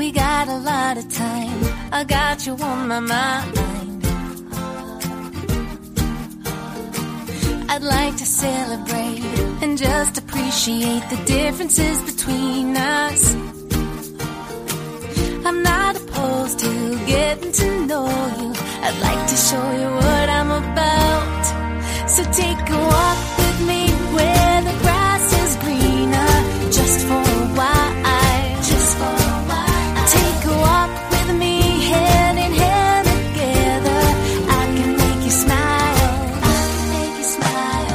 We got a lot of time. I got you on my mind. I'd like to celebrate and just appreciate the differences between us. I'm not opposed to getting to know you. I'd like to show you what I'm about. So take a walk with me where the grass is greener, just for a while, just for a while. Take a walk with me, hand in hand together. I can make you smile, I can make you smile.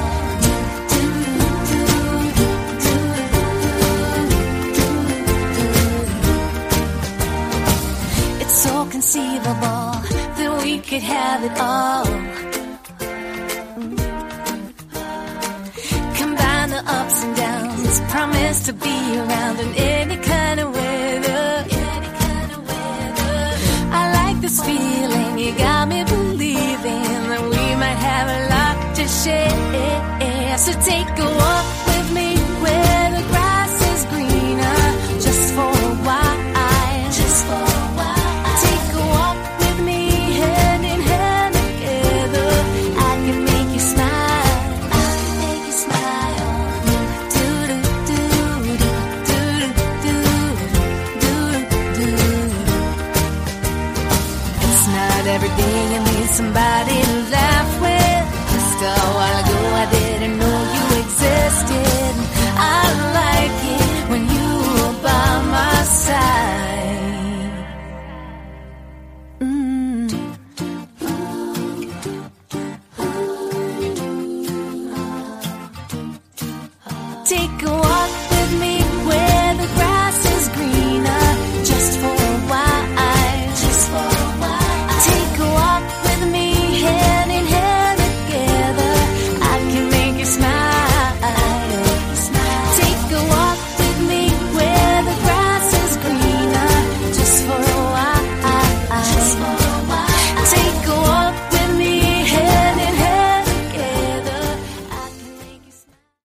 It's so conceivable that we could have it all. The ups and downs, promise to be around in any kind of weather. I like this feeling, you got me believing that we might have a lot to share. So take a walk with me where the grass is greener, just for a while, just for a while. Take a walk with me, hand in hand together. I can make you smile, I can make you smile. Every day you need somebody to laugh with. Just a while ago I didn't know you existed. I like it when you are by my side. Take a